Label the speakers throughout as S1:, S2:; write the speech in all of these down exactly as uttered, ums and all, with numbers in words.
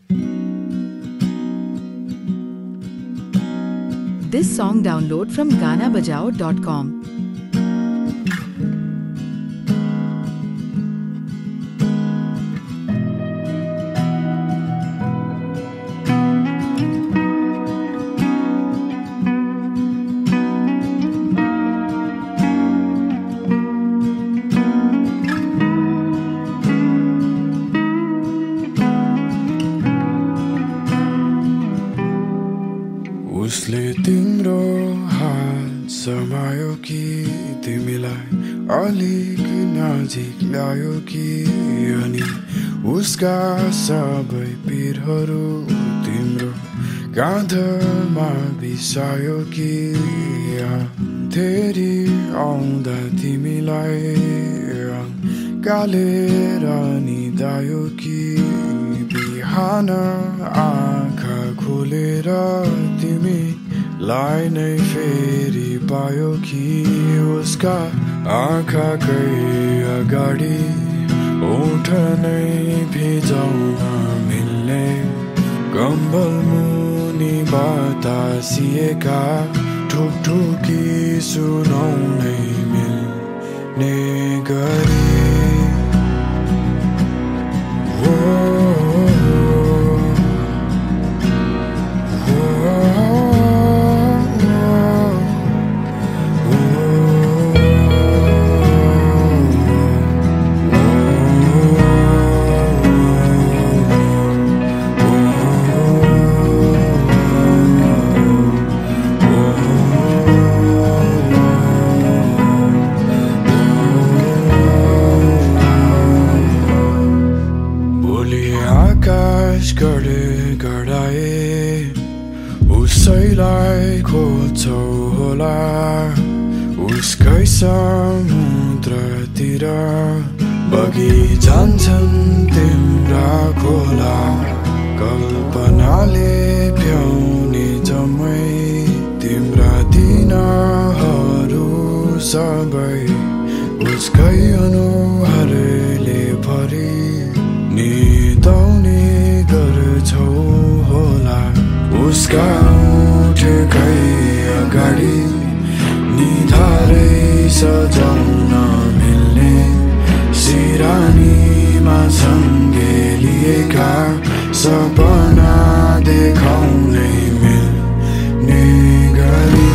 S1: This song download from gana bajao dot com.
S2: उसले तिम्रो हात समायो कि तिमीलाई अलिक नजिक ल्यायो कि अनि उसका सबै पिरहरू तिम्रो काँधमा बिसायो कि फेरि आउँदा तिमीलाई गालेर निदायो कि बिहान आँखा खोलेर तिमीलाई नै फेरि पायो कि उसका आँखाकै अगाडि ओठ नै भिजाउन मिल्ने कम्बल मुनि बतासिएका ठुकठुकी सुनाउनै मिल्ने गरी आकाश गढे गढाए उसैलाई खोज्छौ होला उसकै समुद्रतिर बगी जान्छन् तिम्रा खोला कल्पनाले भ्याउने जम्मै तिम्रा दिनहरू सबै उसकै अनुहारले भरि निदाउने गर्छौ होला उसका ओठकै अगाडि निधारै सजाउन मिल्ने सिरानीमा सँगै लिएका सपना देखाउनै मिल्ने गरी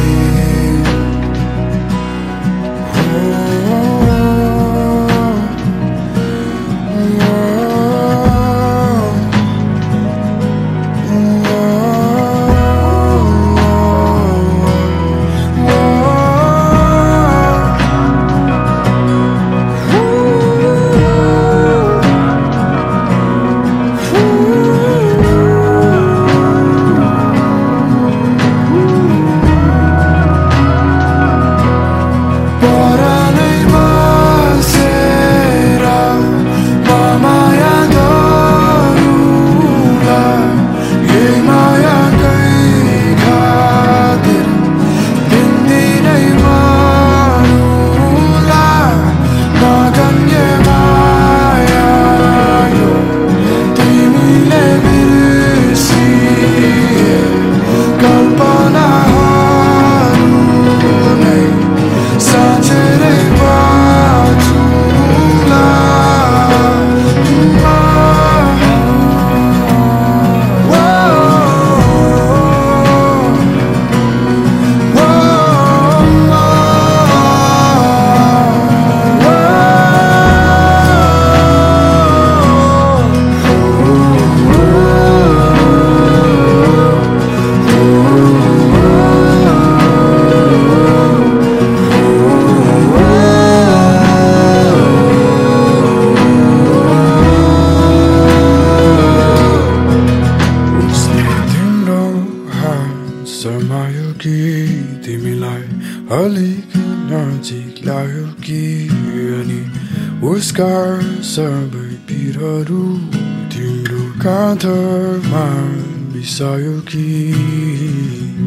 S2: समायो कि तिमीलाई अलिक नजिक ल्यायो कि अनि उसका सबै पिरहरू तिम्रो काँधमा बिसायो कि